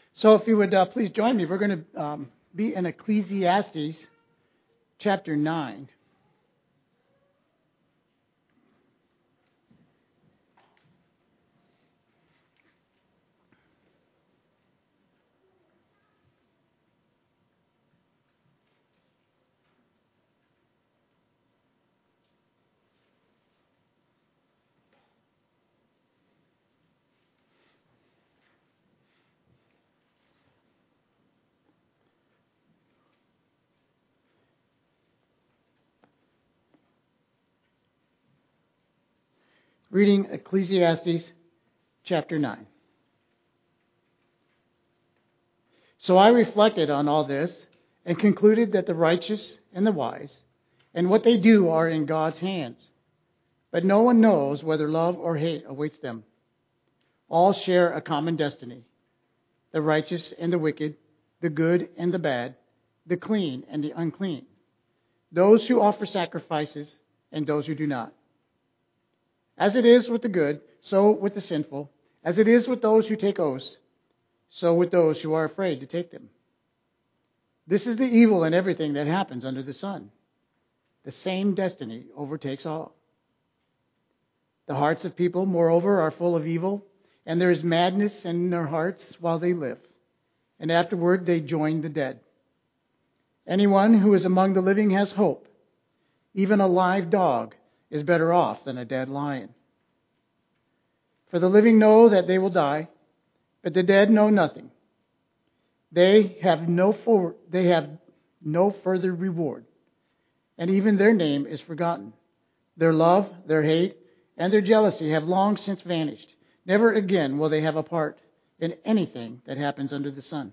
So if you would please join me, we're going to be in Ecclesiastes chapter 9. Reading Ecclesiastes chapter 9. So I reflected on all this and concluded that the righteous and the wise and what they do are in God's hands. But no one knows whether love or hate awaits them. All share a common destiny. The righteous and the wicked, the good and the bad, the clean and the unclean. Those who offer sacrifices and those who do not. As it is with the good, so with the sinful. As it is with those who take oaths, so with those who are afraid to take them. This is the evil in everything that happens under the sun. The same destiny overtakes all. The hearts of people, moreover, are full of evil, and there is madness in their hearts while they live, and afterward they join the dead. Anyone who is among the living has hope. Even a live dog is better off than a dead lion. For the living know that they will die, but the dead know nothing. They have no further reward, and even their name is forgotten. Their love, their hate, and their jealousy have long since vanished. Never again will they have a part in anything that happens under the sun.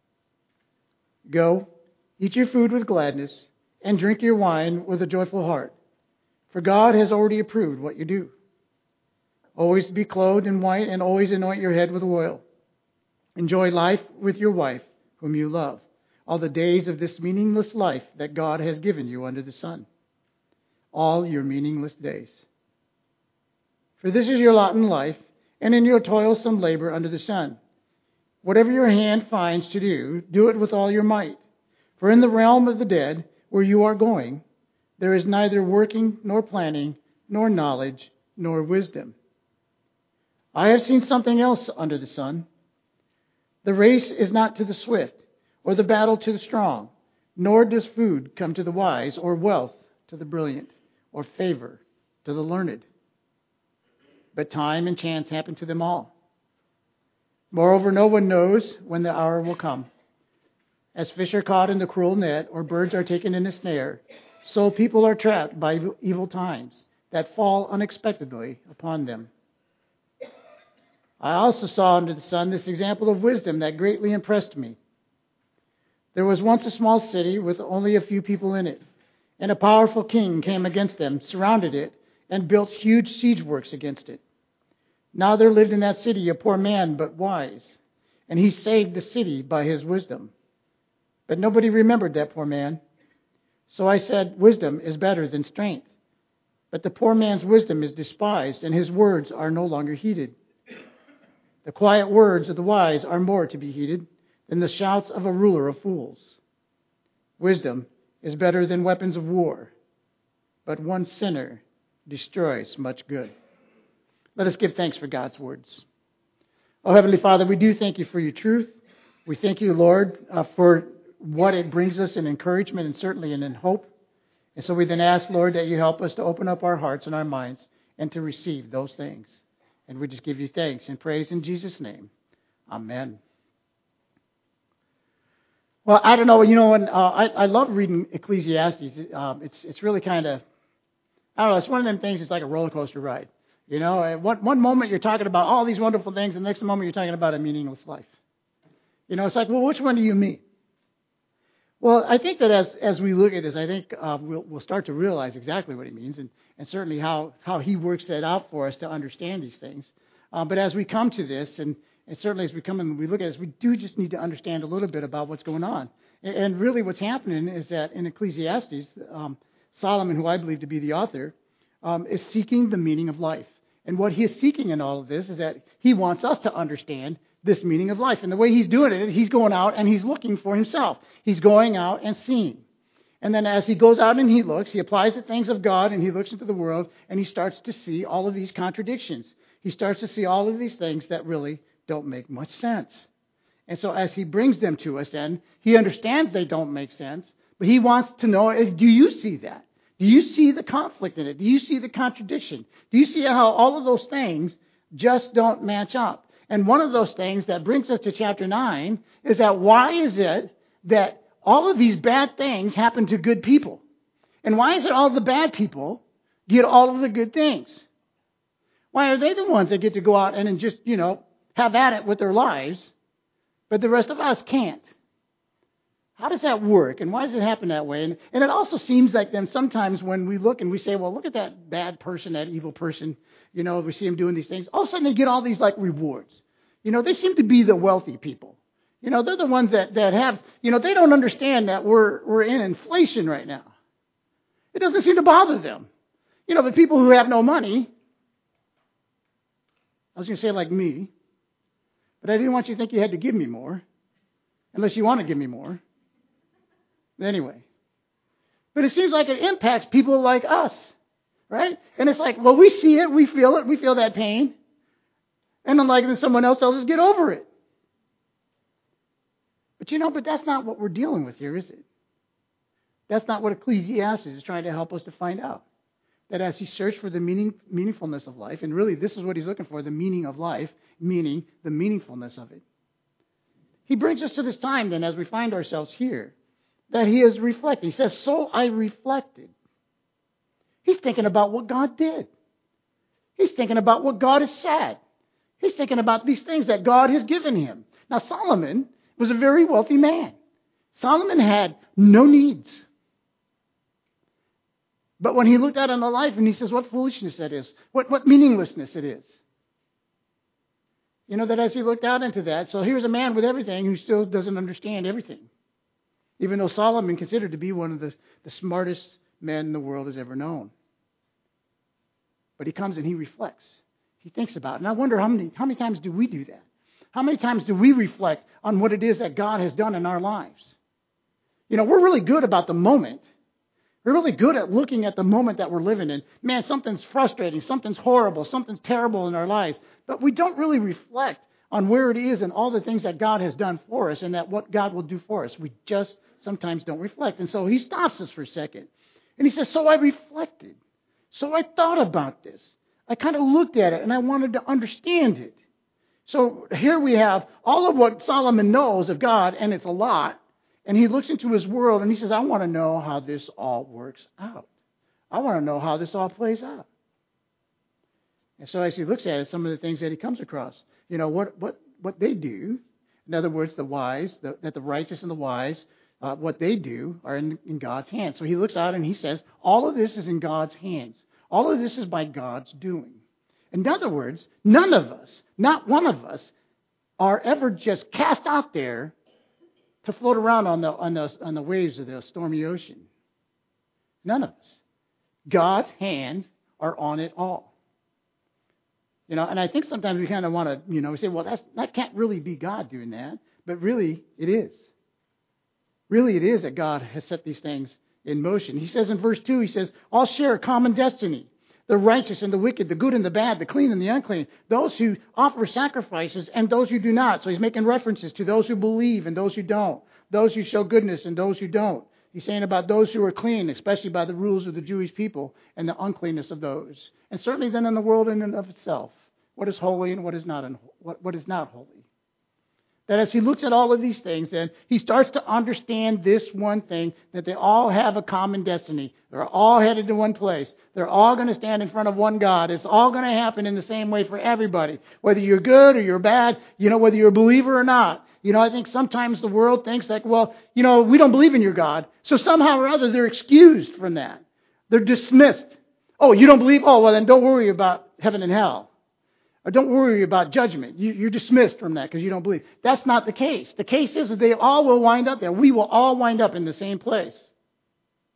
Go, eat your food with gladness, and drink your wine with a joyful heart. For God has already approved what you do. Always be clothed in white and always anoint your head with oil. Enjoy life with your wife, whom you love, all the days of this meaningless life that God has given you under the sun. All your meaningless days. For this is your lot in life, and in your toilsome labor under the sun. Whatever your hand finds to do, do it with all your might. For in the realm of the dead, where you are going, there is neither working, nor planning, nor knowledge, nor wisdom. I have seen something else under the sun. The race is not to the swift, or the battle to the strong, nor does food come to the wise, or wealth to the brilliant, or favor to the learned. But time and chance happen to them all. Moreover, no one knows when the hour will come. As fish are caught in the cruel net, or birds are taken in a snare, so people are trapped by evil times that fall unexpectedly upon them. I also saw under the sun this example of wisdom that greatly impressed me. There was once a small city with only a few people in it, and a powerful king came against them, surrounded it, and built huge siege works against it. Now there lived in that city a poor man but wise, and he saved the city by his wisdom. But nobody remembered that poor man. So I said, wisdom is better than strength. But the poor man's wisdom is despised, and his words are no longer heeded. The quiet words of the wise are more to be heeded than the shouts of a ruler of fools. Wisdom is better than weapons of war, but one sinner destroys much good. Let us give thanks for God's words. Oh, Heavenly Father, we do thank you for your truth. We thank you, Lord, for what it brings us in encouragement and certainly in hope. And so we then ask, Lord, that you help us to open up our hearts and our minds and to receive those things. And we just give you thanks and praise in Jesus' name. Amen. Well, I don't know, and I love reading Ecclesiastes. It's really kind of, I don't know, it's one of them things, it's like a roller coaster ride. At one moment you're talking about all these wonderful things, and the next moment you're talking about a meaningless life. It's like, well, which one do you mean? Well, I think that as we look at this, I think we'll start to realize exactly what he means, and certainly how he works that out for us to understand these things. But as we come to this, and certainly as we come and we look at this, we do just need to understand a little bit about what's going on. And really what's happening is that in Ecclesiastes, Solomon, who I believe to be the author, is seeking the meaning of life. And what he is seeking in all of this is that he wants us to understand this meaning of life. And the way he's doing it, he's going out and he's looking for himself. He's going out and seeing. And then as he goes out and he looks, he applies the things of God and he looks into the world and he starts to see all of these contradictions. He starts to see all of these things that really don't make much sense. And so as he brings them to us, and he understands they don't make sense, but he wants to know, do you see that? Do you see the conflict in it? Do you see the contradiction? Do you see how all of those things just don't match up? And one of those things that brings us to chapter 9 is that why is it that all of these bad things happen to good people? And why is it all the bad people get all of the good things? Why are they the ones that get to go out and just, have at it with their lives, but the rest of us can't? How does that work? And why does it happen that way? And it also seems like then sometimes when we look and we say, well, look at that bad person, that evil person, we see him doing these things. All of a sudden they get all these rewards. They seem to be the wealthy people. They're the ones that have, they don't understand that we're in inflation right now. It doesn't seem to bother them. The people who have no money, I was going to say like me, but I didn't want you to think you had to give me more, unless you want to give me more. Anyway. But it seems like it impacts people like us, right? And it's like, well, we see it, we feel that pain. And then someone else tells us, get over it. But that's not what we're dealing with here, is it? That's not what Ecclesiastes is trying to help us to find out. That as he searched for the meaningfulness of life, and really this is what he's looking for, the meaning of life, meaning the meaningfulness of it. He brings us to this time then as we find ourselves here, that he is reflecting. He says, so I reflected. He's thinking about what God did. He's thinking about what God has said. He's thinking about these things that God has given him. Now, Solomon was a very wealthy man. Solomon had no needs. But when he looked out on the life and he says, what foolishness that is. What meaninglessness it is. That as he looked out into that, so here's a man with everything who still doesn't understand everything. Even though Solomon considered to be one of the smartest men the world has ever known. But he comes and he reflects. He thinks about it. And I wonder how many times do we do that? How many times do we reflect on what it is that God has done in our lives? We're really good about the moment. We're really good at looking at the moment that we're living in. Man, something's frustrating, something's horrible, something's terrible in our lives. But we don't really reflect on where it is and all the things that God has done for us and that what God will do for us. We just sometimes don't reflect. And so he stops us for a second. And he says, so I reflected. So I thought about this. I kind of looked at it and I wanted to understand it. So here we have all of what Solomon knows of God, and it's a lot. And he looks into his world and he says, I want to know how this all works out. I want to know how this all plays out. And so as he looks at it, some of the things that he comes across, what they do, in other words, the wise, that the righteous and the wise, what they do are in God's hands. So he looks out and he says, all of this is in God's hands. All of this is by God's doing. In other words, none of us, not one of us, are ever just cast out there to float around on the waves of the stormy ocean. None of us. God's hands are on it all. And I think sometimes we kind of want to, we say, well, that can't really be God doing that. But really, it is. Really, it is that God has set these things in motion. He says in verse 2, he says, all share a common destiny. The righteous and the wicked, the good and the bad, the clean and the unclean, those who offer sacrifices and those who do not. So he's making references to those who believe and those who don't, those who show goodness and those who don't. He's saying about those who are clean, especially by the rules of the Jewish people, and the uncleanness of those. And certainly then in the world in and of itself, what is holy and what is not holy. That as he looks at all of these things, then he starts to understand this one thing, that they all have a common destiny. They're all headed to one place. They're all going to stand in front of one God. It's all going to happen in the same way for everybody. Whether you're good or you're bad, whether you're a believer or not. I think sometimes the world thinks like, well, we don't believe in your God. So somehow or other they're excused from that. They're dismissed. Oh, you don't believe? Oh, well then don't worry about heaven and hell. Or don't worry about judgment. You're dismissed from that because you don't believe. That's not the case. The case is that they all will wind up there. We will all wind up in the same place.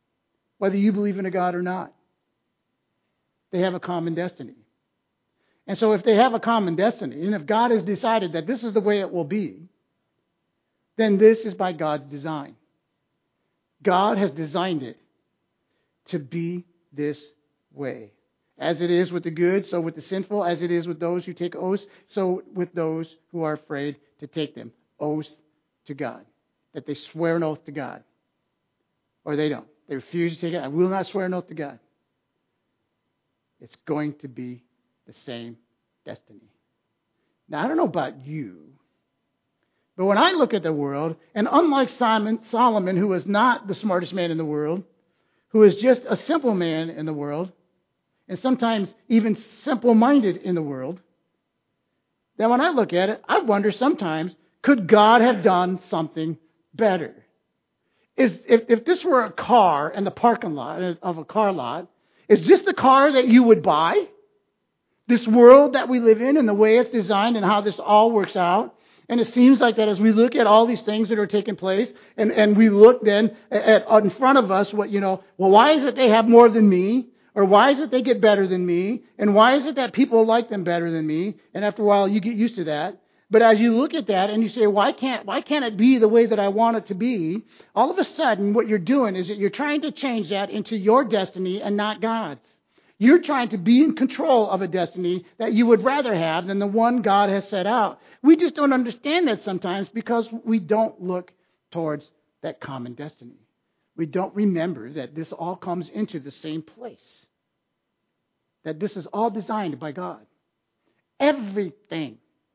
Whether you believe in a God or not. They have a common destiny. And so if they have a common destiny, and if God has decided that this is the way it will be, then this is by God's design. God has designed it to be this way. As it is with the good, so with the sinful. As it is with those who take oaths, so with those who are afraid to take them. Oaths to God. That they swear an oath to God. Or they don't. They refuse to take it. I will not swear an oath to God. It's going to be the same destiny. Now, I don't know about you, but when I look at the world, and unlike Solomon, who was not the smartest man in the world, who is just a simple man in the world, and sometimes even simple-minded in the world, then when I look at it, I wonder sometimes, could God have done something better? If this were a car in the parking lot of a car lot, is this the car that you would buy? This world that we live in and the way it's designed and how this all works out. And it seems like that as we look at all these things that are taking place and we look then at in front of us well, why is it they have more than me? Or why is it they get better than me? And why is it that people like them better than me? And after a while you get used to that. But as you look at that and you say, why can't it be the way that I want it to be? All of a sudden what you're doing is that you're trying to change that into your destiny and not God's. You're trying to be in control of a destiny that you would rather have than the one God has set out. We just don't understand that sometimes because we don't look towards that common destiny. We don't remember that this all comes into the same place. That this is all designed by God. Everything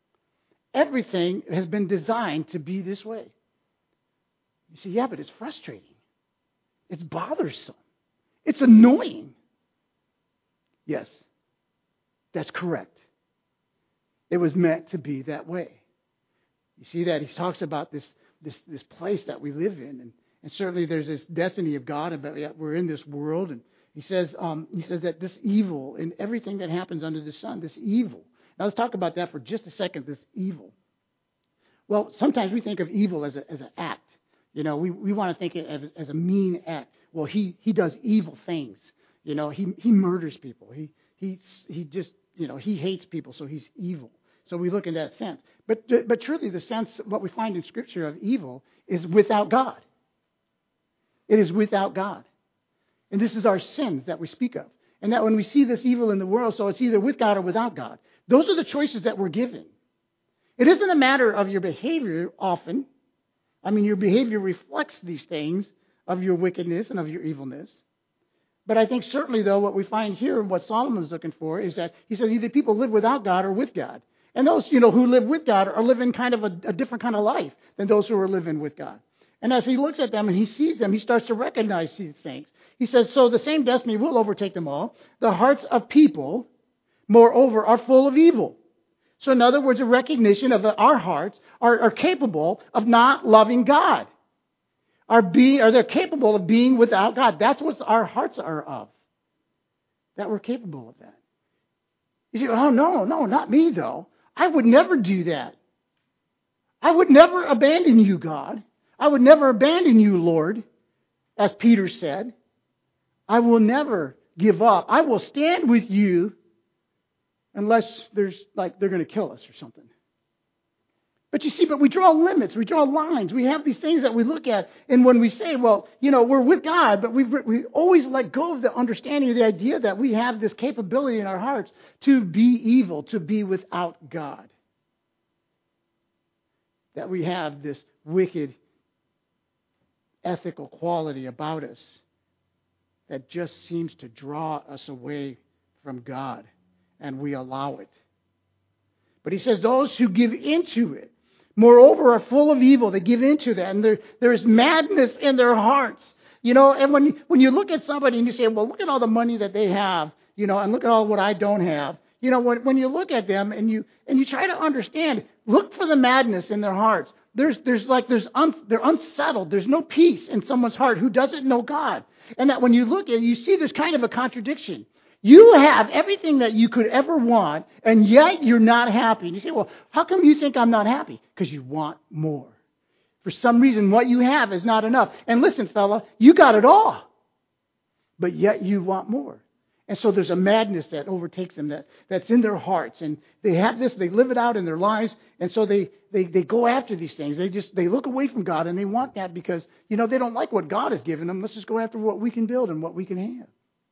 has been designed to be this way. You say, yeah, but it's frustrating. It's bothersome. It's annoying. Yes, that's correct. It was meant to be that way. You see that he talks about this place that we live in, and certainly there's this destiny of God about we're in this world, and he says that this evil and everything that happens under the sun, this evil. Now let's talk about that for just a second. This evil. Well, sometimes we think of evil as an act. We want to think of it as a mean act. Well, he does evil things. He murders people. He just, he hates people, so he's evil. So we look in that sense. But truly the sense, what we find in Scripture of evil is without God. It is without God. And this is our sins that we speak of. And that when we see this evil in the world, so it's either with God or without God. Those are the choices that we're given. It isn't a matter of your behavior often. I mean, your behavior reflects these things of your wickedness and of your evilness. But I think certainly, though, what we find here, what Solomon's looking for, is that he says either people live without God or with God. And those, who live with God are living kind of a different kind of life than those who are living with God. And as he looks at them and he sees them, he starts to recognize these things. He says, so the same destiny will overtake them all. The hearts of people, moreover, are full of evil. So in other words, a recognition of our hearts are capable of not loving God. They're capable of being without God. That's what our hearts are of. That we're capable of that. You say, oh, no, not me, though. I would never do that. I would never abandon you, God. I would never abandon you, Lord, as Peter said. I will never give up. I will stand with you unless they're going to kill us or something. But you see, we draw limits, we draw lines. We have these things that we look at, and when we say, well, we're with God, but we always let go of the understanding of the idea that we have this capability in our hearts to be evil, to be without God. That we have this wicked ethical quality about us that just seems to draw us away from God, and we allow it. But he says those who give into it, moreover, are full of evil. They give into that, and there is madness in their hearts. And when you look at somebody and you say, well, look at all the money that they have, and look at all what I don't have. When you look at them and you try to understand, look for the madness in their hearts. They're unsettled. There's no peace in someone's heart who doesn't know God. And that when you look at it, you see there's kind of a contradiction. You have everything that you could ever want, and yet you're not happy. And you say, well, how come you think I'm not happy? Because you want more. For some reason, what you have is not enough. And listen, fella, you got it all. But yet you want more. And so there's a madness that overtakes them that's in their hearts. And they have this, they live it out in their lives. And so they go after these things. They look away from God and they want that because, they don't like what God has given them. Let's just go after what we can build and what we can have.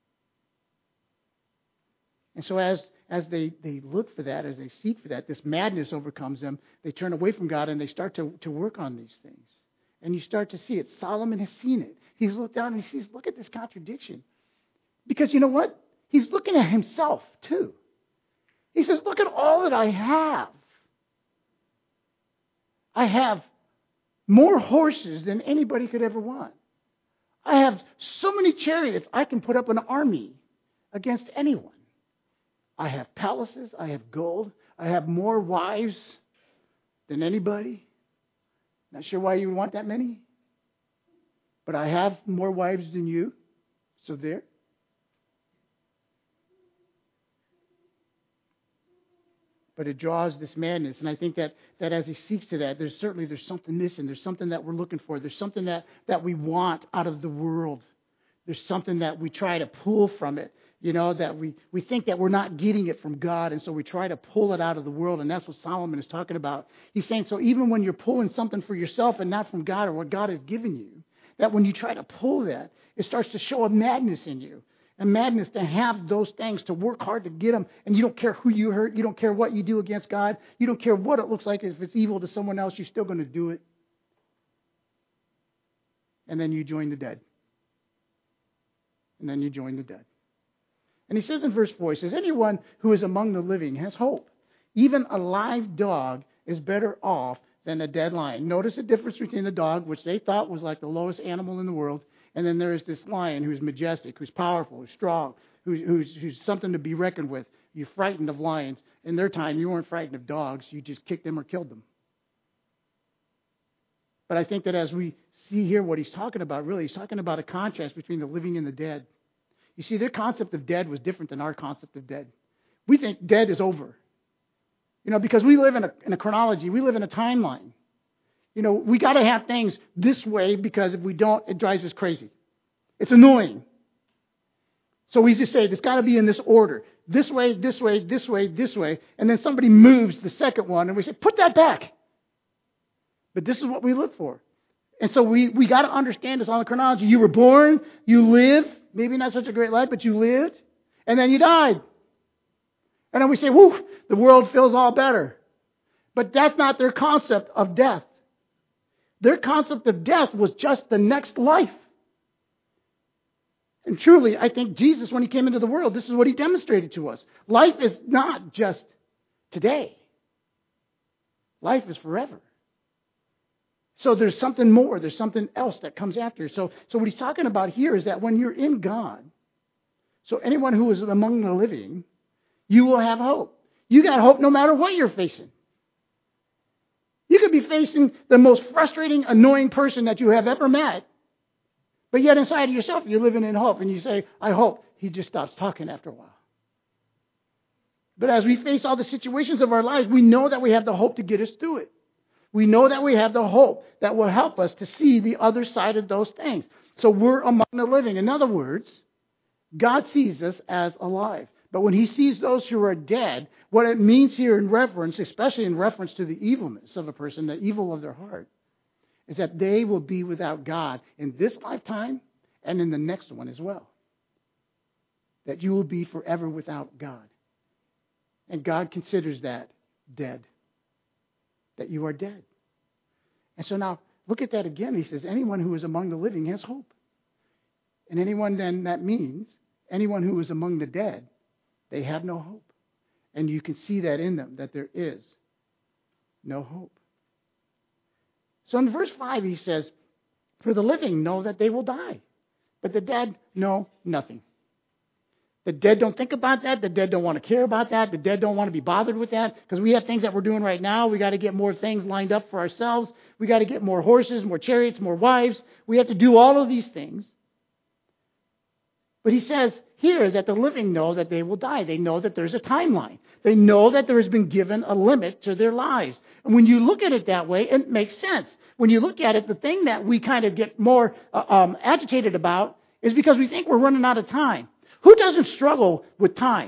And so as they look for that, as they seek for that, this madness overcomes them. They turn away from God and they start to work on these things. And you start to see it. Solomon has seen it. He's looked down and he sees, look at this contradiction. Because you know what? He's looking at himself too. He says, look at all that I have. I have more horses than anybody could ever want. I have so many chariots, I can put up an army against anyone. I have palaces, I have gold, I have more wives than anybody. Not sure why you would want that many. But I have more wives than you. So there. But it draws this madness. And I think that as he seeks to that, there's something missing. There's something that we're looking for. There's something that we want out of the world. There's something that we try to pull from it. That we think that we're not getting it from God. And so we try to pull it out of the world. And that's what Solomon is talking about. He's saying, so even when you're pulling something for yourself and not from God or what God has given you, that when you try to pull that, it starts to show a madness in you. A madness to have those things, to work hard to get them. And you don't care who you hurt. You don't care what you do against God. You don't care what it looks like. If it's evil to someone else, you're still going to do it. And then you join the dead. And then you join the dead. And he says in verse 4, he says, anyone who is among the living has hope. Even a live dog is better off than a dead lion. Notice the difference between the dog, which they thought was like the lowest animal in the world, and then there is this lion who's majestic, who's powerful, who's strong, who's something to be reckoned with. You're frightened of lions. In their time, you weren't frightened of dogs. You just kicked them or killed them. But I think that as we see here what he's talking about, really, he's talking about a contrast between the living and the dead. You see, their concept of dead was different than our concept of dead. We think dead is over. Because we live in a chronology. We live in a timeline. We got to have things this way because if we don't, it drives us crazy. It's annoying. So we just say, it's got to be in this order. This way, this way, this way, this way. And then somebody moves the second one and we say, put that back. But this is what we look for. And so we got to understand this on the chronology. You were born, you lived, maybe not such a great life, but you lived, and then you died. And then we say, whoo, the world feels all better. But that's not their concept of death. Their concept of death was just the next life. And truly, I think Jesus, when he came into the world, this is what he demonstrated to us. Life is not just today. Life is forever. So there's something more. There's something else that comes after. So what he's talking about here is that when you're in God, so anyone who is among the living, you will have hope. You got hope no matter what you're facing. You could be facing the most frustrating, annoying person that you have ever met, but yet inside of yourself, you're living in hope. And you say, I hope he just stops talking after a while. But as we face all the situations of our lives, we know that we have the hope to get us through it. We know that we have the hope that will help us to see the other side of those things. So we're among the living. In other words, God sees us as alive. But when he sees those who are dead, what it means here in reference, especially in reference to the evilness of a person, the evil of their heart, is that they will be without God in this lifetime and in the next one as well. That you will be forever without God. And God considers that dead. That you are dead. And so now, look at that again. He says, anyone who is among the living has hope. And anyone then, that means, anyone who is among the dead, they have no hope. And you can see that in them, that there is no hope. So in verse 5 he says, for the living know that they will die, but the dead know nothing. The dead don't think about that. The dead don't want to care about that. The dead don't want to be bothered with that because we have things that we're doing right now. We got to get more things lined up for ourselves. We got to get more horses, more chariots, more wives. We have to do all of these things. But he says here that the living know that they will die. They know that there's a timeline. They know that there has been given a limit to their lives. And when you look at it that way, it makes sense. When you look at it, the thing that we kind of get more agitated about is because we think we're running out of time. Who doesn't struggle with time?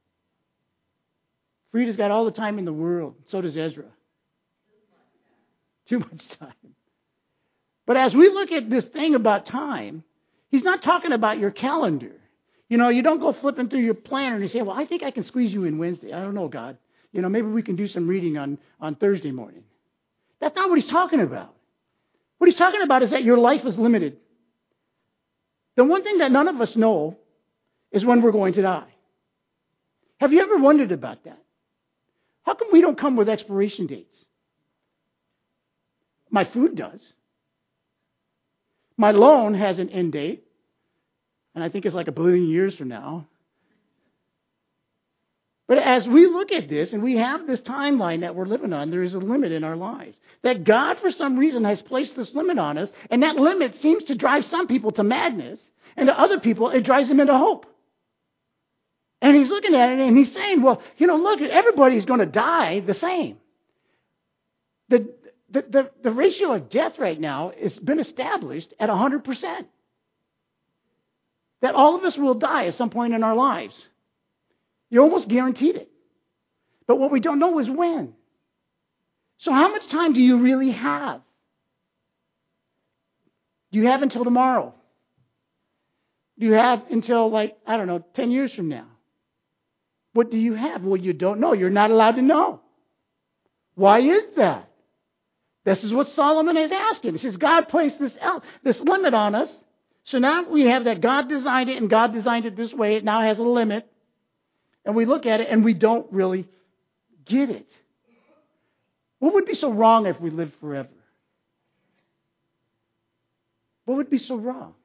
Frida's got all the time in the world. So does Ezra. Too much time. But as we look at this thing about time, he's not talking about your calendar. You know, you don't go flipping through your planner and you say, well, I think I can squeeze you in Wednesday. I don't know, God. You know, maybe we can do some reading on Thursday morning. That's not what he's talking about. What he's talking about is that your life is limited. The one thing that none of us know is when we're going to die. Have you ever wondered about that? How come we don't come with expiration dates? My food does. My loan has an end date, and I think it's like 1 billion years from now. But as we look at this, and we have this timeline that we're living on, there is a limit in our lives. That God, for some reason, has placed this limit on us, and that limit seems to drive some people to madness, and to other people, it drives them into hope. And he's looking at it, and he's saying, well, you know, look, everybody's going to die the same. The ratio of death right now has been established at 100%. That all of us will die at some point in our lives. You're almost guaranteed it. But what we don't know is when. So how much time do you really have? Do you have until tomorrow? Do you have until, 10 years from now? What do you have? Well, you don't know. You're not allowed to know. Why is that? This is what Solomon is asking. He says, God placed this limit on us. So now we have that God designed it, and God designed it this way. It now has a limit. And we look at it, and we don't really get it. What would be so wrong if we lived forever? What would be so wrong?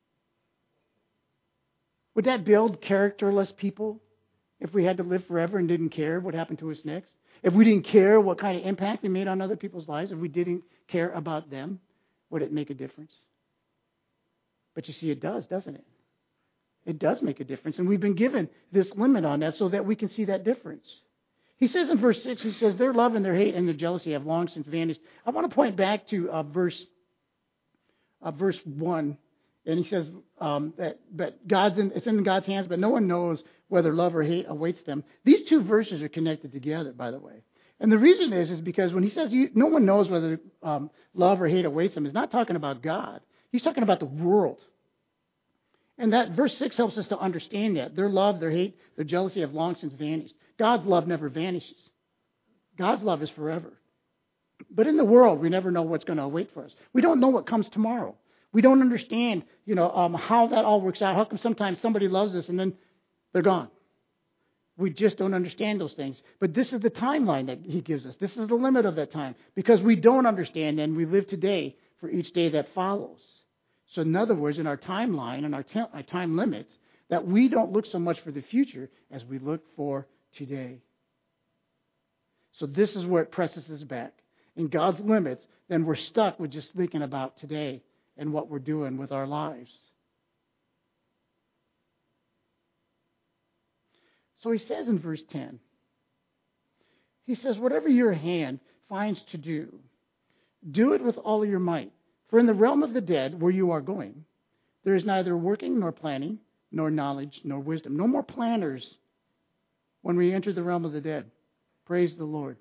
Would that build characterless people if we had to live forever and didn't care what happened to us next? If we didn't care what kind of impact we made on other people's lives, if we didn't care about them, would it make a difference? But you see, it does, doesn't it? It does make a difference. And we've been given this limit on that so that we can see that difference. He says in verse 6, he says, their love and their hate and their jealousy have long since vanished. I want to point back to verse 1. And he says that it's in God's hands, but no one knows whether love or hate awaits them. These two verses are connected together, by the way. And the reason is because when he says no one knows whether love or hate awaits them, he's not talking about God. He's talking about the world. And that verse 6 helps us to understand that. Their love, their hate, their jealousy have long since vanished. God's love never vanishes. God's love is forever. But in the world, we never know what's going to await for us. We don't know what comes tomorrow. We don't understand, how that all works out. How come sometimes somebody loves us and then they're gone? We just don't understand those things. But this is the timeline that he gives us. This is the limit of that time. Because we don't understand and we live today for each day that follows. So in other words, in our timeline and our time limits, that we don't look so much for the future as we look for today. So this is where it presses us back. In God's limits, then we're stuck with just thinking about today and what we're doing with our lives. So he says in verse 10, he says, whatever your hand finds to do, do it with all your might. For in the realm of the dead, where you are going, there is neither working nor planning, nor knowledge, nor wisdom. No more planners when we enter the realm of the dead. Praise the Lord.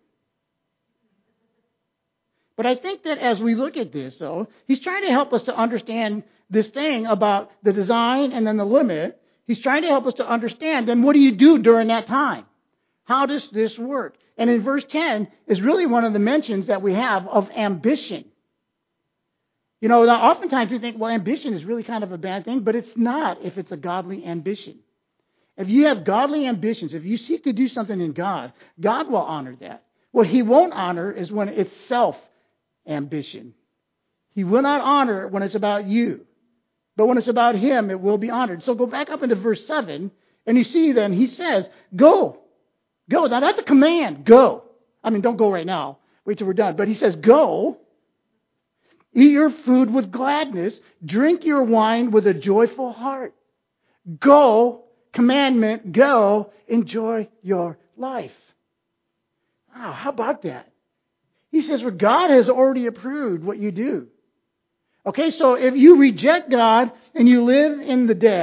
But I think that as we look at this, though, he's trying to help us to understand this thing about the design and then the limit. He's trying to help us to understand, then what do you do during that time? How does this work? And in verse 10 is really one of the mentions that we have of ambition. Now oftentimes we think, well, ambition is really kind of a bad thing, but it's not if it's a godly ambition. If you have godly ambitions, if you seek to do something in God, God will honor that. What he won't honor is when it's self-ambition. He will not honor it when it's about you. But when it's about him, it will be honored. So go back up into verse 7, and you see then he says, go. Go. Now that's a command. Go. I mean, don't go right now. Wait till we're done. But he says, go. Eat your food with gladness. Drink your wine with a joyful heart. Go. Commandment. Go. Enjoy your life. Wow, how about that? He says, well, God has already approved what you do. Okay, so if you reject God and you live in the dead,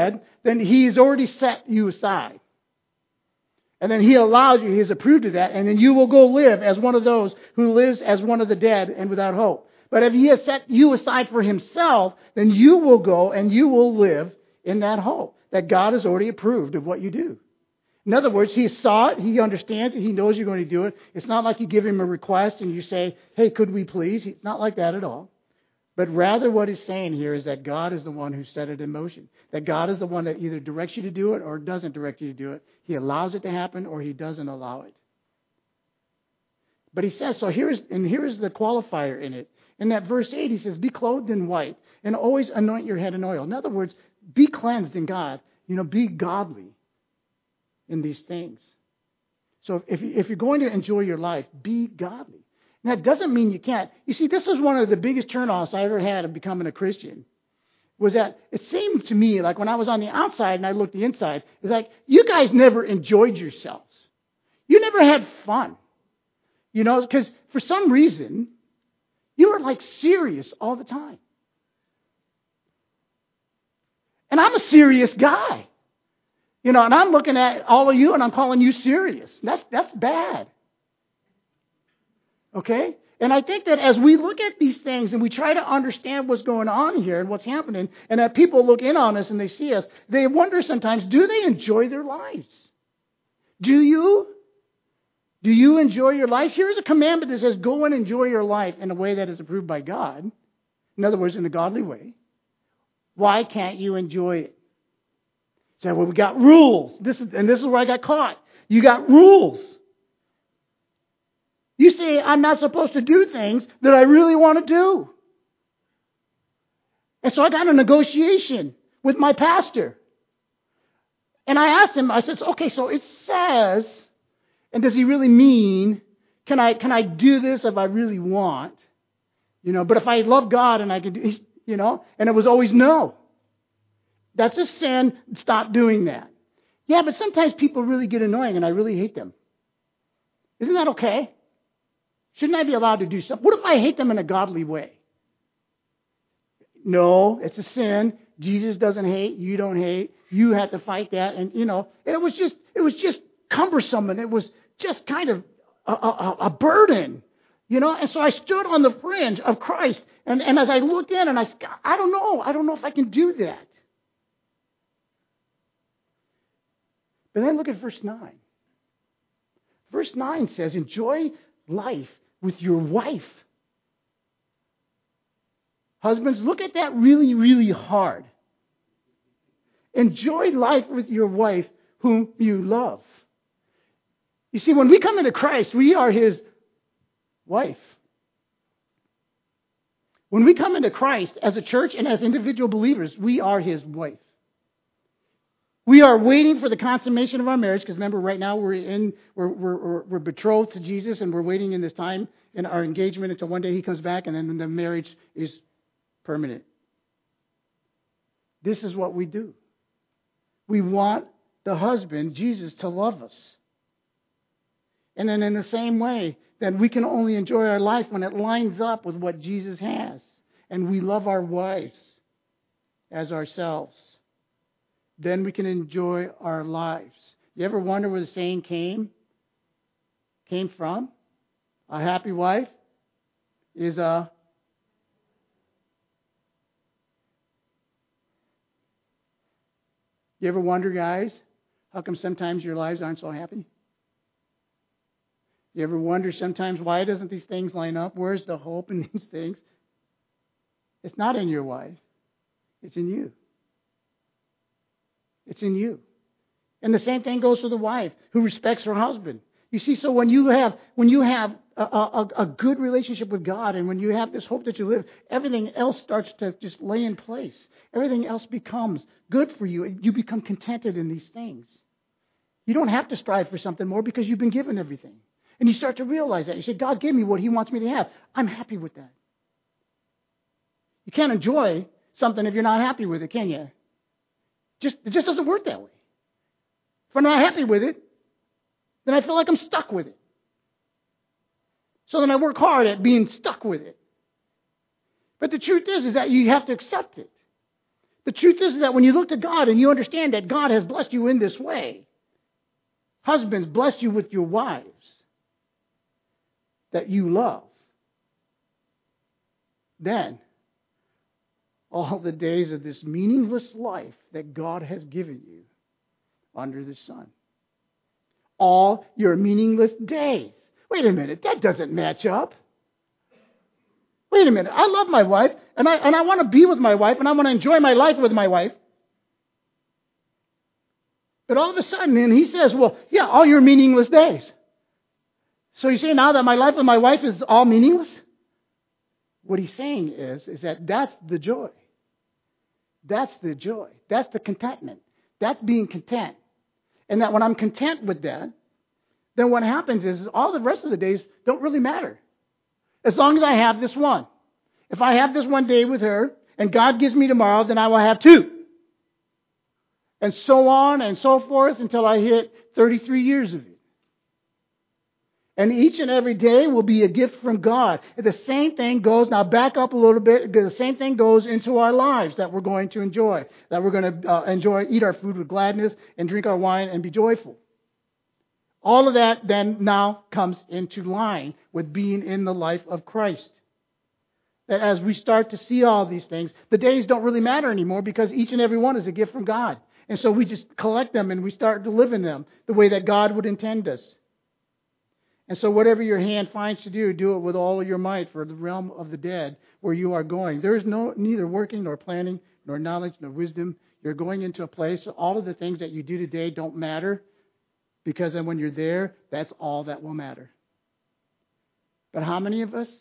then He's already set you aside. And then He allows you, He has approved of that, and then you will go live as one of those who lives as one of the dead and without hope. But if He has set you aside for Himself, then you will go and you will live in that hope that God has already approved of what you do. In other words, He saw it, He understands it, He knows you're going to do it. It's not like you give Him a request and you say, hey, could we please? It's not like that at all. But rather what He's saying here is that God is the one who set it in motion. That God is the one that either directs you to do it or doesn't direct you to do it. He allows it to happen or He doesn't allow it. But He says, so here's the qualifier in it. In that verse 8, He says, be clothed in white and always anoint your head in oil. In other words, be cleansed in God. Be godly in these things. So if you're going to enjoy your life, be godly. And that doesn't mean you can't. You see, this was one of the biggest turnoffs I ever had of becoming a Christian. Was that it seemed to me like when I was on the outside and I looked the inside, it's like, you guys never enjoyed yourselves. You never had fun. Because for some reason, you were like serious all the time. And I'm a serious guy. And I'm looking at all of you and I'm calling you serious. That's bad. Okay? And I think that as we look at these things and we try to understand what's going on here and what's happening, and that people look in on us and they see us, they wonder sometimes, do they enjoy their lives? Do you? Do you enjoy your life? Here's a commandment that says, go and enjoy your life in a way that is approved by God. In other words, in a godly way. Why can't you enjoy it? Say, well, we got rules. This is where I got caught. You got rules. You say I'm not supposed to do things that I really want to do. And so I got a negotiation with my pastor. And I asked him, I said, okay, so it says, and does he really mean, can I do this if I really want? But if I love God and I can do, and it was always no. That's a sin. Stop doing that. Yeah, but sometimes people really get annoying and I really hate them. Isn't that okay? Shouldn't I be allowed to do something? What if I hate them in a godly way? No, it's a sin. Jesus doesn't hate. You don't hate. You have to fight that. And, it was just cumbersome. And it was just kind of a burden, And so I stood on the fringe of Christ. And as I looked in and I don't know if I can do that. But then look at verse 9. Verse 9 says, enjoy life with your wife. Husbands, look at that really, really hard. Enjoy life with your wife whom you love. You see, when we come into Christ, we are His wife. When we come into Christ as a church and as individual believers, we are His wife. We are waiting for the consummation of our marriage, because remember, right now we're betrothed to Jesus, and we're waiting in this time in our engagement until one day He comes back, and then the marriage is permanent. This is what we do. We want the husband, Jesus, to love us. And then in the same way, that we can only enjoy our life when it lines up with what Jesus has. And we love our wives as ourselves. Then we can enjoy our lives. You ever wonder where the saying came from? A happy wife is a... You ever wonder, guys, how come sometimes your lives aren't so happy? You ever wonder sometimes, why doesn't these things line up? Where's the hope in these things? It's not in your wife. It's in you. It's in you. And the same thing goes for the wife who respects her husband. You see, so when you have a good relationship with God, and when you have this hope that you live, everything else starts to just lay in place. Everything else becomes good for you. You become contented in these things. You don't have to strive for something more because you've been given everything. And you start to realize that. You say, God gave me what He wants me to have. I'm happy with that. You can't enjoy something if you're not happy with it, can you? It just doesn't work that way. If I'm not happy with it, then I feel like I'm stuck with it. So then I work hard at being stuck with it. But the truth is that you have to accept it. The truth is that when you look to God and you understand that God has blessed you in this way, husbands, blessed you with your wives that you love, then all the days of this meaningless life that God has given you under the sun, all your meaningless days. Wait a minute, that doesn't match up. Wait a minute, I love my wife, and I want to be with my wife, and I want to enjoy my life with my wife. But all of a sudden, then he says, well, yeah, all your meaningless days. So you say now that my life with my wife is all meaningless? What he's saying is that that's the joy. That's the joy. That's the contentment. That's being content. And that when I'm content with that, then what happens is all the rest of the days don't really matter. As long as I have this one. If I have this one day with her, and God gives me tomorrow, then I will have two. And so on and so forth until I hit 33 years of it. And each and every day will be a gift from God. And the same thing goes, now back up a little bit, the same thing goes into our lives that we're going to enjoy. That we're going to eat our food with gladness and drink our wine and be joyful. All of that then now comes into line with being in the life of Christ. That as we start to see all these things, the days don't really matter anymore because each and every one is a gift from God. And so we just collect them and we start to live in them the way that God would intend us. And so whatever your hand finds to do, do it with all of your might for the realm of the dead where you are going. There is neither working nor planning nor knowledge nor wisdom. You're going into a place, all of the things that you do today don't matter because then when you're there, that's all that will matter. But how many of us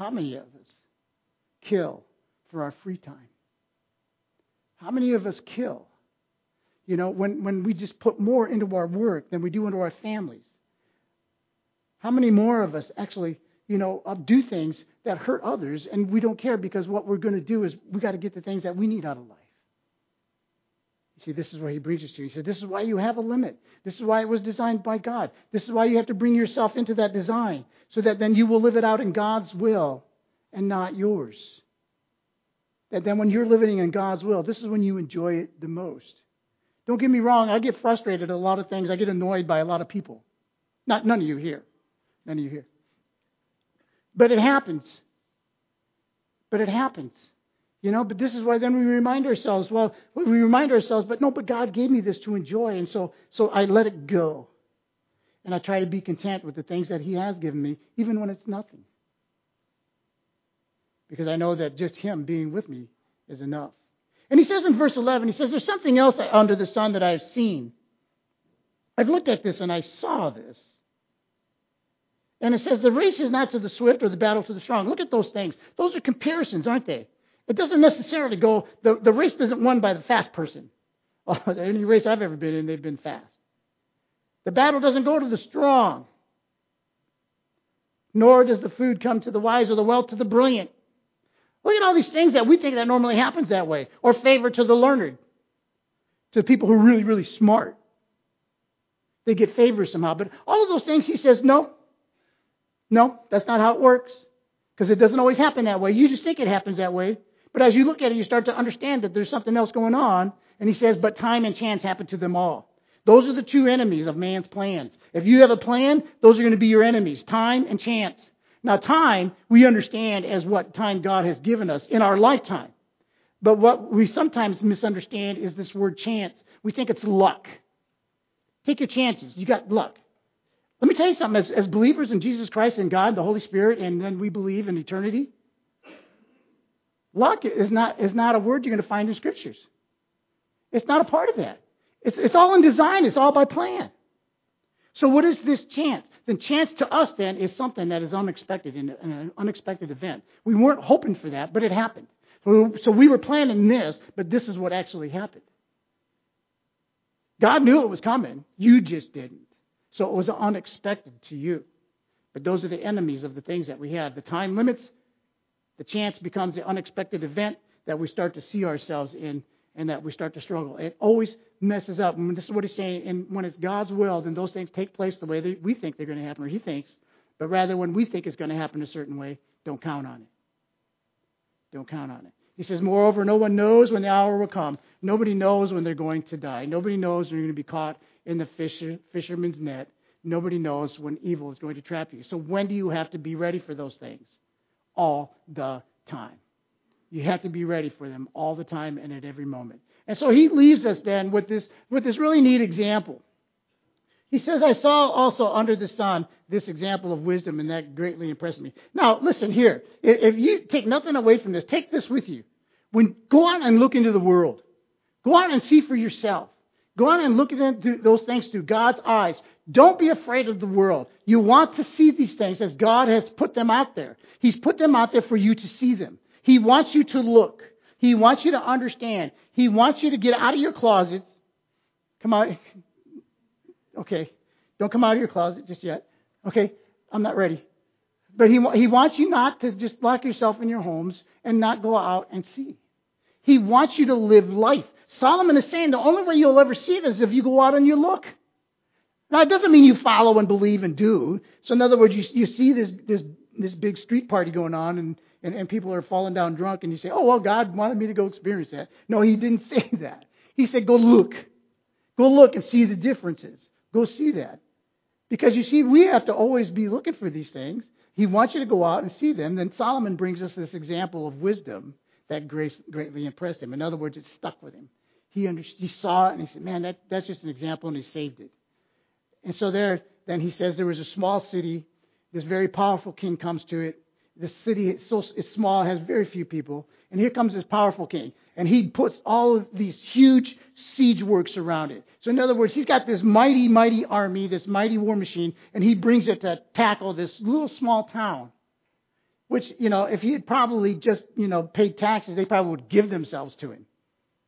kill for our free time? How many of us kill? You know, when we just put more into our work than we do into our families. How many more of us actually, do things that hurt others and we don't care because what we're going to do is we got to get the things that we need out of life. You see, this is where he brings us to. He said, this is why you have a limit. This is why it was designed by God. This is why you have to bring yourself into that design so that then you will live it out in God's will and not yours. That then when you're living in God's will, this is when you enjoy it the most. Don't get me wrong, I get frustrated at a lot of things. I get annoyed by a lot of people. None of you here. None of you here. But it happens. But this is why then we remind ourselves, but God gave me this to enjoy, and so I let it go. And I try to be content with the things that He has given me, even when it's nothing. Because I know that just Him being with me is enough. And he says in verse 11, he says, there's something else under the sun that I've seen. I've looked at this and I saw this. And it says, the race is not to the swift or the battle to the strong. Look at those things. Those are comparisons, aren't they? It doesn't necessarily go, the race isn't won by the fast person. Any race I've ever been in, they've been fast. The battle doesn't go to the strong. Nor does the food come to the wise or the wealth to the brilliant. Look at all these things that we think that normally happens that way. Or favor to the learned. To people who are really, really smart. They get favor somehow. But all of those things, he says, no, that's not how it works. Because it doesn't always happen that way. You just think it happens that way. But as you look at it, you start to understand that there's something else going on. And he says, but time and chance happen to them all. Those are the two enemies of man's plans. If you have a plan, those are going to be your enemies. Time and chance. Now, time, we understand as what time God has given us in our lifetime. But what we sometimes misunderstand is this word chance. We think it's luck. Take your chances. You got luck. Let me tell you something. As believers in Jesus Christ and God, the Holy Spirit, and then we believe in eternity, luck is not a word you're going to find in Scriptures. It's not a part of that. It's all in design. It's all by plan. So what is this chance? Then chance to us then is something that is unexpected, in an unexpected event. We weren't hoping for that, but it happened. So we were planning this, but this is what actually happened. God knew it was coming. You just didn't. So it was unexpected to you. But those are the enemies of the things that we have. The time limits, the chance becomes the unexpected event that we start to see ourselves in and that we start to struggle. It always messes up. And this is what he's saying. And when it's God's will, then those things take place the way we think they're going to happen, or He thinks. But rather, when we think it's going to happen a certain way, don't count on it. Don't count on it. He says, moreover, no one knows when the hour will come. Nobody knows when they're going to die. Nobody knows when you're going to be caught in the fisherman's net. Nobody knows when evil is going to trap you. So when do you have to be ready for those things? All the time. You have to be ready for them all the time and at every moment. And so he leaves us then with this really neat example. He says, I saw also under the sun this example of wisdom, and that greatly impressed me. Now, listen here. If you take nothing away from this, take this with you. Go out and look into the world. Go out and see for yourself. Go out and look at those things through God's eyes. Don't be afraid of the world. You want to see these things as God has put them out there. He's put them out there for you to see them. He wants you to look. He wants you to understand. He wants you to get out of your closets. Come out. Okay. Don't come out of your closet just yet. Okay. I'm not ready. But he wants you not to just lock yourself in your homes and not go out and see. He wants you to live life. Solomon is saying the only way you'll ever see this is if you go out and you look. Now, it doesn't mean you follow and believe and do. So in other words, you see this big street party going on and people are falling down drunk and you say, oh, well, God wanted me to go experience that. No, he didn't say that. He said, go look. Go look and see the differences. Go see that. Because you see, we have to always be looking for these things. He wants you to go out and see them. Then Solomon brings us this example of wisdom that greatly impressed him. In other words, it stuck with him. He saw it and he said, man, that's just an example, and he saved it. And so then he says there was a small city. This very powerful king comes to it. The city is small, has very few people. And here comes this powerful king. And he puts all of these huge siege works around it. So in other words, he's got this mighty, mighty army, this mighty war machine, and he brings it to tackle this little small town. Which, if he had probably just, paid taxes, they probably would give themselves to him.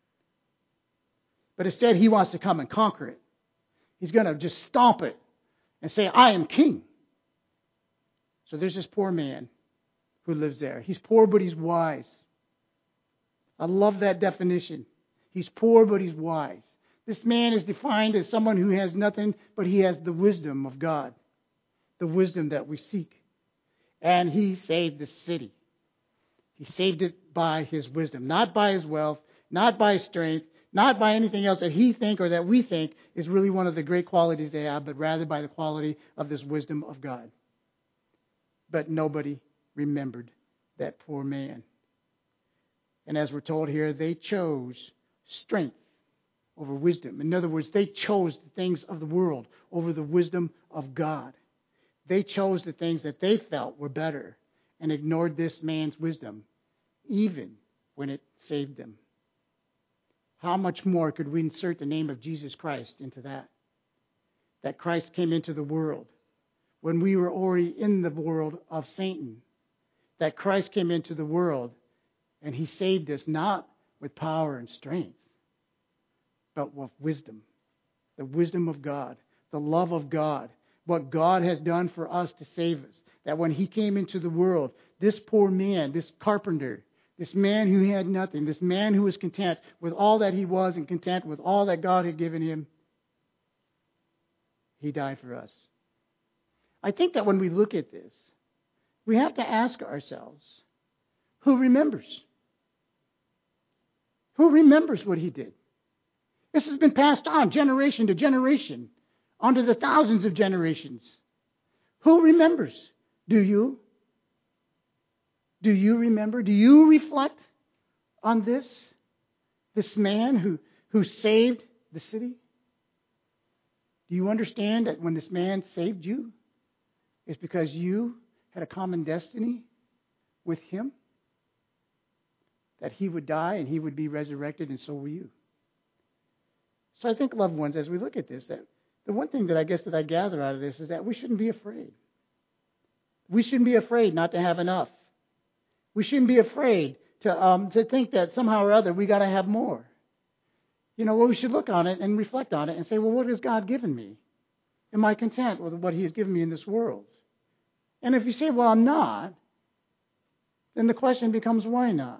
But instead, he wants to come and conquer it. He's going to just stomp it and say, I am king. So there's this poor man who lives there. He's poor, but he's wise. I love that definition. He's poor, but he's wise. This man is defined as someone who has nothing, but he has the wisdom of God. The wisdom that we seek. And he saved the city. He saved it by his wisdom. Not by his wealth, not by his strength, not by anything else that he think or that we think is really one of the great qualities they have, but rather by the quality of this wisdom of God. But nobody remembered that poor man. And as we're told here, they chose strength over wisdom. In other words, they chose the things of the world over the wisdom of God. They chose the things that they felt were better and ignored this man's wisdom, even when it saved them. How much more could we insert the name of Jesus Christ into that? That Christ came into the world when we were already in the world of Satan. That Christ came into the world and he saved us not with power and strength, but with wisdom. The wisdom of God, the love of God, what God has done for us to save us. That when he came into the world, this poor man, this carpenter, this man who had nothing, this man who was content with all that he was and content with all that God had given him, he died for us. I think that when we look at this, we have to ask ourselves, who remembers? Who remembers what he did? This has been passed on generation to generation, onto the thousands of generations. Who remembers? Do you? Do you remember? Do you reflect on this? This man who saved the city? Do you understand that when this man saved you, it's because you had a common destiny with him? That he would die and he would be resurrected, and so will you. So I think, loved ones, as we look at this, that the one thing that I guess that I gather out of this is that we shouldn't be afraid. We shouldn't be afraid not to have enough. We shouldn't be afraid to think that somehow or other we got to have more. We should look on it and reflect on it and say, well, what has God given me? Am I content with what he has given me in this world? And if you say, well, I'm not, then the question becomes, why not?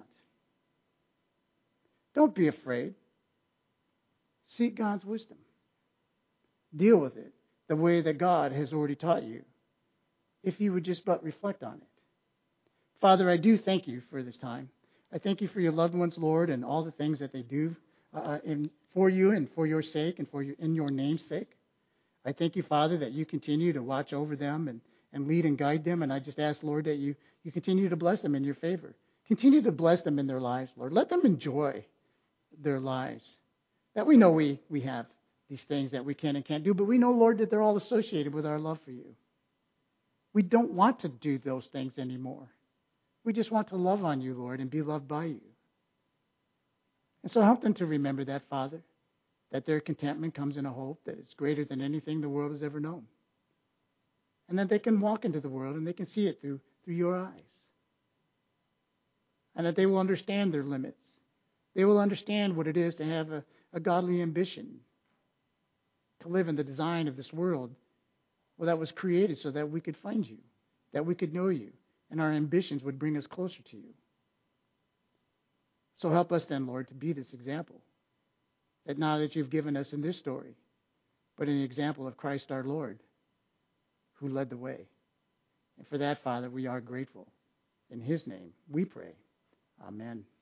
Don't be afraid. Seek God's wisdom. Deal with it the way that God has already taught you, if you would just but reflect on it. Father, I do thank you for this time. I thank you for your loved ones, Lord, and all the things that they do for you and for your sake and in your name's sake. I thank you, Father, that you continue to watch over them and lead and guide them. And I just ask, Lord, that you continue to bless them in your favor. Continue to bless them in their lives, Lord. Let them enjoy their lives. That we know we have these things that we can and can't do, but we know, Lord, that they're all associated with our love for you. We don't want to do those things anymore. We just want to love on you, Lord, and be loved by you. And so help them to remember that, Father, that their contentment comes in a hope that is greater than anything the world has ever known. And that they can walk into the world and they can see it through your eyes. And that they will understand their limits. They will understand what it is to have a godly ambition, to live in the design of this world that was created so that we could find you, that we could know you, and our ambitions would bring us closer to you. So help us then, Lord, to be this example, that now that you've given us in this story, but an example of Christ our Lord, who led the way. And for that, Father, we are grateful. In his name we pray. Amen.